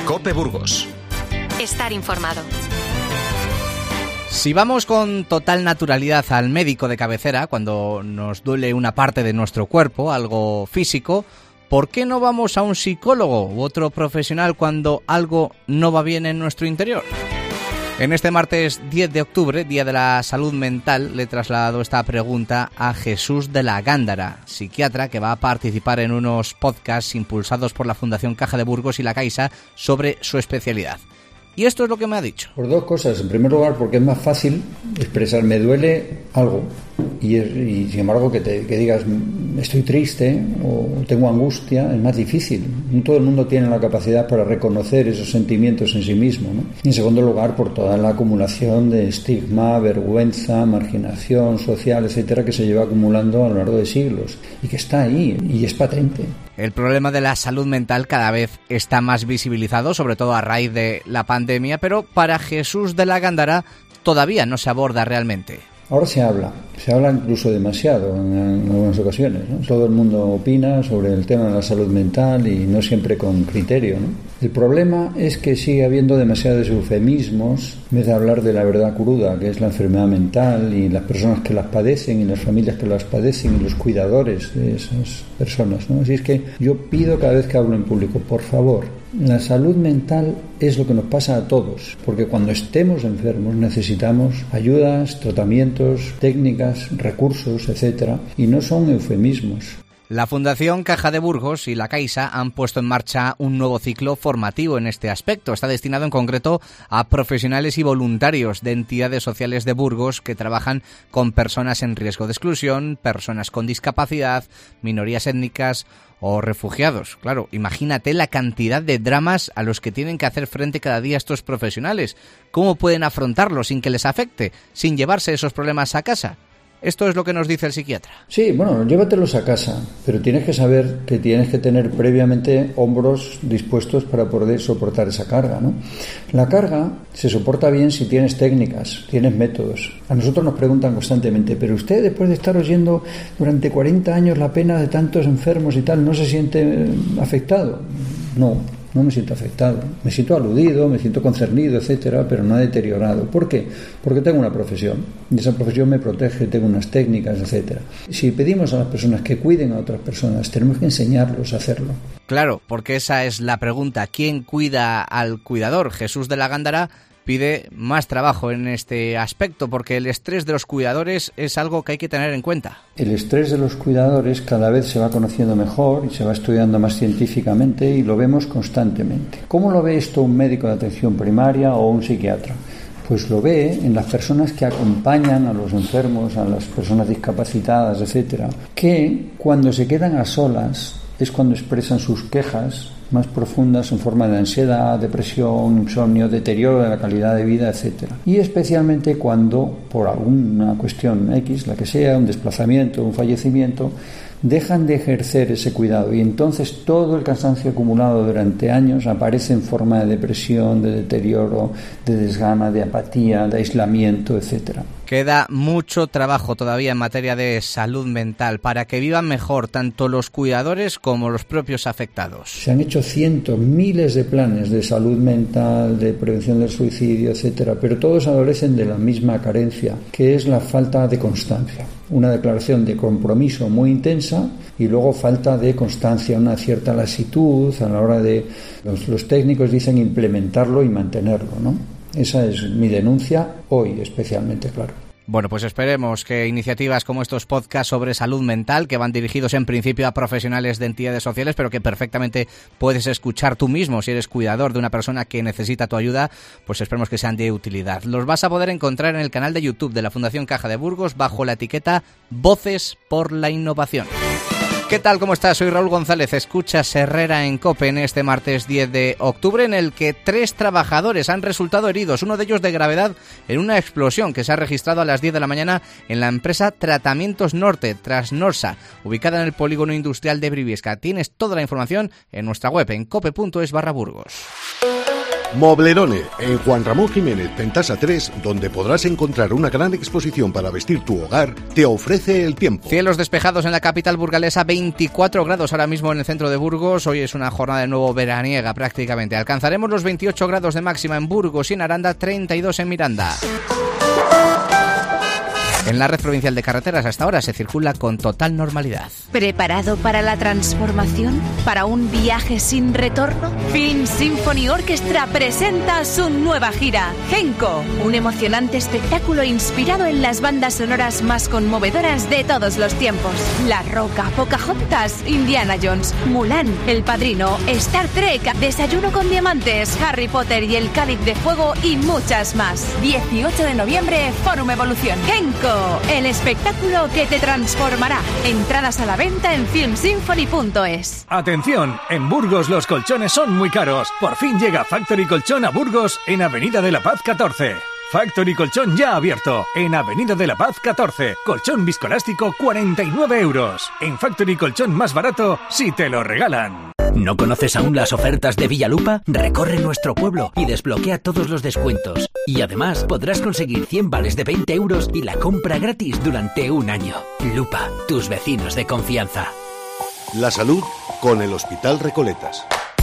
COPE Burgos. Estar informado. Si vamos con total naturalidad al médico de cabecera cuando nos duele una parte de nuestro cuerpo, algo físico, ¿por qué no vamos a un psicólogo u otro profesional cuando algo no va bien en nuestro interior? En este martes 10 de octubre, Día de la Salud Mental, le he trasladado esta pregunta a Jesús de la Gándara, psiquiatra que va a participar en unos podcasts impulsados por la Fundación Caja de Burgos y la Caixa sobre su especialidad. Y esto es lo que me ha dicho. Por dos cosas. En primer lugar, porque es más fácil expresar me duele algo y sin embargo que digas estoy triste o tengo angustia es más difícil. No todo el mundo tiene la capacidad para reconocer esos sentimientos en sí mismo, ¿no? Y en segundo lugar, por toda la acumulación de estigma, vergüenza, marginación social, etcétera, que se lleva acumulando a lo largo de siglos y que está ahí y es patente. El problema de la salud mental cada vez está más visibilizado, sobre todo a raíz de la pandemia, pero para Jesús de la Gándara todavía no se aborda realmente. Ahora se habla incluso demasiado en algunas ocasiones, ¿no? Todo el mundo opina sobre el tema de la salud mental y no siempre con criterio, ¿no? El problema es que sigue habiendo demasiados eufemismos en vez de hablar de la verdad cruda, que es la enfermedad mental y las personas que las padecen y las familias que las padecen y los cuidadores de esas personas, ¿no? Así es que yo pido cada vez que hablo en público, por favor, la salud mental es lo que nos pasa a todos, porque cuando estemos enfermos necesitamos ayudas, tratamientos, técnicas, recursos, etcétera, y no son eufemismos. La Fundación Caja de Burgos y la Caixa han puesto en marcha un nuevo ciclo formativo en este aspecto. Está destinado en concreto a profesionales y voluntarios de entidades sociales de Burgos que trabajan con personas en riesgo de exclusión, personas con discapacidad, minorías étnicas o refugiados. Claro, imagínate la cantidad de dramas a los que tienen que hacer frente cada día estos profesionales. ¿Cómo pueden afrontarlo sin que les afecte, sin llevarse esos problemas a casa? Esto es lo que nos dice el psiquiatra. Sí, bueno, llévatelos a casa, pero tienes que saber que tienes que tener previamente hombros dispuestos para poder soportar esa carga, ¿no? La carga se soporta bien si tienes técnicas, tienes métodos. A nosotros nos preguntan constantemente, pero usted después de estar oyendo durante 40 años la pena de tantos enfermos y tal, ¿no se siente afectado? No me siento afectado, me siento aludido, me siento concernido, etcétera, pero no deteriorado. ¿Por qué? Porque tengo una profesión y esa profesión me protege, tengo unas técnicas, etcétera. Si pedimos a las personas que cuiden a otras personas, tenemos que enseñarlos a hacerlo. Claro, porque esa es la pregunta. ¿Quién cuida al cuidador? Jesús de la Gándara pide más trabajo en este aspecto porque el estrés de los cuidadores es algo que hay que tener en cuenta. El estrés de los cuidadores cada vez se va conociendo mejor y se va estudiando más científicamente y lo vemos constantemente. ¿Cómo lo ve esto un médico de atención primaria o un psiquiatra? Pues lo ve en las personas que acompañan a los enfermos, a las personas discapacitadas, etcétera, que cuando se quedan a solas es cuando expresan sus quejas más profundas en forma de ansiedad, depresión, insomnio, deterioro de la calidad de vida, etcétera. Y especialmente cuando, por alguna cuestión X, la que sea, un desplazamiento, un fallecimiento, dejan de ejercer ese cuidado y entonces todo el cansancio acumulado durante años aparece en forma de depresión, de deterioro, de desgana, de apatía, de aislamiento, etcétera. Queda mucho trabajo todavía en materia de salud mental para que vivan mejor tanto los cuidadores como los propios afectados. Se han hecho cientos, miles de planes de salud mental, de prevención del suicidio, etcétera, pero todos adolecen de la misma carencia, que es la falta de constancia. Una declaración de compromiso muy intensa y luego falta de constancia, una cierta lasitud a la hora de, los técnicos dicen implementarlo y mantenerlo, ¿no? Esa es mi denuncia hoy especialmente, claro. Bueno, pues esperemos que iniciativas como estos podcasts sobre salud mental, que van dirigidos en principio a profesionales de entidades sociales, pero que perfectamente puedes escuchar tú mismo si eres cuidador de una persona que necesita tu ayuda, pues esperemos que sean de utilidad. Los vas a poder encontrar en el canal de YouTube de la Fundación Caja de Burgos bajo la etiqueta Voces por la Innovación. ¿Qué tal? ¿Cómo estás? Soy Raúl González. Escuchas Herrera en COPE en este martes 10 de octubre en el que 3 trabajadores han resultado heridos, uno de ellos de gravedad, en una explosión que se ha registrado a las 10 de la mañana en la empresa Tratamientos Norte, Trasnorsa, ubicada en el polígono industrial de Briviesca. Tienes toda la información en nuestra web en cope.es/Burgos. Moblerone, en Juan Ramón Jiménez, Pentasa 3, donde podrás encontrar una gran exposición para vestir tu hogar, te ofrece el tiempo. Cielos despejados en la capital burgalesa, 24 grados ahora mismo en el centro de Burgos. Hoy es una jornada de nuevo veraniega prácticamente. Alcanzaremos los 28 grados de máxima en Burgos y en Aranda, 32 en Miranda. En la red provincial de carreteras hasta ahora se circula con total normalidad. ¿Preparado para la transformación? ¿Para un viaje sin retorno? Film Symphony Orchestra presenta su nueva gira, Genco, un emocionante espectáculo inspirado en las bandas sonoras más conmovedoras de todos los tiempos. La Roca, Pocahontas, Indiana Jones, Mulan, El Padrino, Star Trek, Desayuno con Diamantes, Harry Potter y el Cáliz de Fuego y muchas más. 18 de noviembre, Fórum Evolución. Genco, el espectáculo que te transformará. Entradas a la venta en filmsymphony.es. Atención, en Burgos los colchones son muy caros. Por fin llega Factory Colchón a Burgos en Avenida de la Paz 14. Factory Colchón ya abierto en Avenida de la Paz 14. Colchón viscoelástico 49 euros. En Factory Colchón más barato si te lo regalan. ¿No conoces aún las ofertas de Villalupa? Recorre nuestro pueblo y desbloquea todos los descuentos. Y además podrás conseguir 100 vales de 20 euros y la compra gratis durante un año. Lupa, tus vecinos de confianza. La salud con el Hospital Recoletas.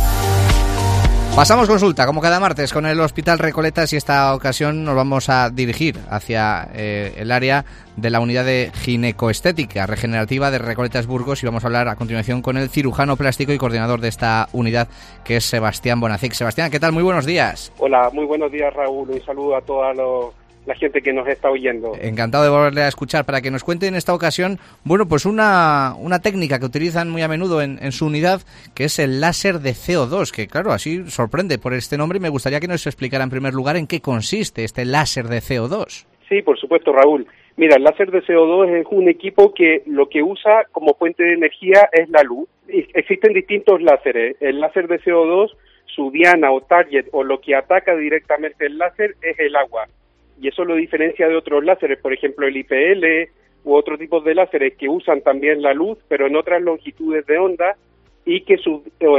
Pasamos consulta, como cada martes, con el Hospital Recoletas y esta ocasión nos vamos a dirigir hacia el área de la unidad de ginecoestética regenerativa de Recoletas Burgos y vamos a hablar a continuación con el cirujano plástico y coordinador de esta unidad, que es Sebastián Bonacic. Sebastián, ¿qué tal? Muy buenos días. Hola, muy buenos días, Raúl. Un saludo a toda la gente que nos está oyendo. Encantado de volverle a escuchar para que nos cuente en esta ocasión, bueno, pues una técnica que utilizan muy a menudo en su unidad, que es el láser de CO2, que claro, así sorprende por este nombre y me gustaría que nos explicara en primer lugar en qué consiste este láser de CO2. Sí, por supuesto, Raúl. Mira, el láser de CO2 es un equipo que lo que usa como fuente de energía es la luz. Existen distintos láseres. El láser de CO2, su diana o target o lo que ataca directamente el láser es el agua. Y eso lo diferencia de otros láseres, por ejemplo el IPL u otros tipos de láseres que usan también la luz, pero en otras longitudes de onda y que sus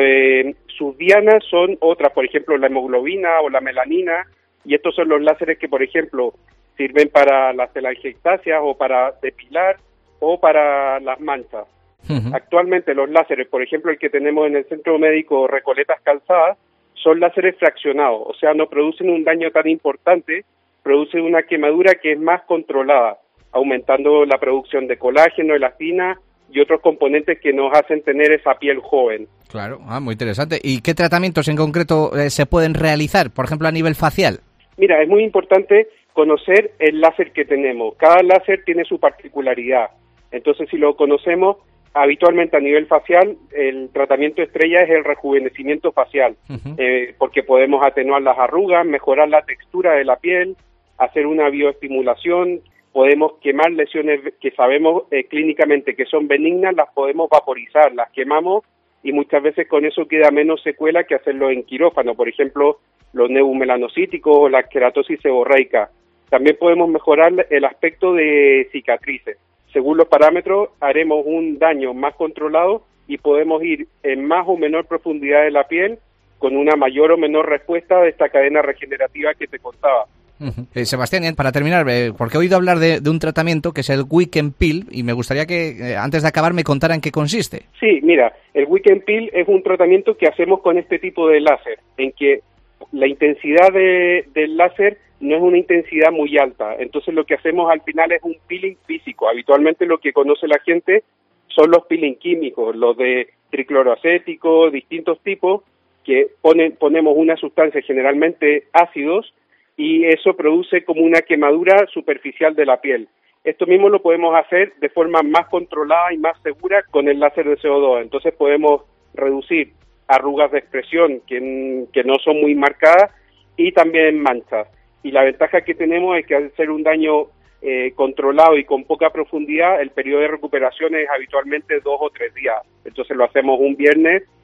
dianas son otras, por ejemplo la hemoglobina o la melanina, y estos son los láseres que, por ejemplo, sirven para las telangiectasias o para depilar o para las manchas. Uh-huh. Actualmente los láseres, por ejemplo el que tenemos en el Centro Médico Recoletas Calzadas, son láseres fraccionados, o sea, no producen un daño tan importante, produce una quemadura que es más controlada, aumentando la producción de colágeno, elastina y otros componentes que nos hacen tener esa piel joven. Claro, muy interesante. ¿Y qué tratamientos en concreto se pueden realizar, por ejemplo, a nivel facial? Mira, es muy importante conocer el láser que tenemos. Cada láser tiene su particularidad. Entonces, si lo conocemos, habitualmente a nivel facial, el tratamiento estrella es el rejuvenecimiento facial, uh-huh. Porque podemos atenuar las arrugas, mejorar la textura de la piel, hacer una bioestimulación, podemos quemar lesiones que sabemos clínicamente que son benignas, las podemos vaporizar, las quemamos y muchas veces con eso queda menos secuela que hacerlo en quirófano, por ejemplo, los neumelanocíticos o la queratosis seborreica. También podemos mejorar el aspecto de cicatrices. Según los parámetros, haremos un daño más controlado y podemos ir en más o menor profundidad de la piel con una mayor o menor respuesta de esta cadena regenerativa que te contaba. Sebastián, para terminar, porque he oído hablar de un tratamiento que es el Weekend Peel y me gustaría que antes de acabar me contara en qué consiste. Sí, mira, el Weekend Peel es un tratamiento que hacemos con este tipo de láser, en que la intensidad del láser no es una intensidad muy alta, entonces lo que hacemos al final es un peeling físico. Habitualmente lo que conoce la gente son los peeling químicos, los de tricloroacético, distintos tipos, que ponemos una sustancia, generalmente ácidos, y eso produce como una quemadura superficial de la piel. Esto mismo lo podemos hacer de forma más controlada y más segura con el láser de CO2. Entonces podemos reducir arrugas de expresión que no son muy marcadas y también manchas. Y la ventaja que tenemos es que al ser un daño controlado y con poca profundidad, el periodo de recuperación es habitualmente 2 o 3 días. Entonces lo hacemos un viernes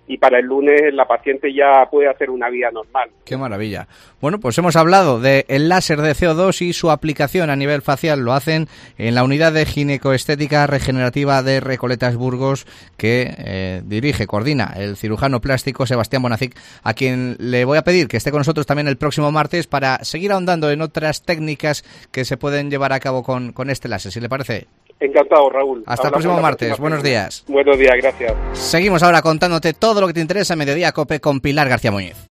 y para el lunes la paciente ya puede hacer una vida normal. Qué maravilla. Bueno, pues hemos hablado del láser de CO2 y su aplicación a nivel facial. Lo hacen en la unidad de ginecoestética regenerativa de Recoletas Burgos, que coordina el cirujano plástico Sebastián Bonacic, a quien le voy a pedir que esté con nosotros también el próximo martes para seguir ahondando en otras técnicas que se pueden llevar a cabo con este láser, si le parece. Encantado, Raúl. Hasta el próximo martes. Buenos días. Buenos días, gracias. Seguimos ahora contándote todo lo que te interesa en Mediodía COPE con Pilar García Muñiz.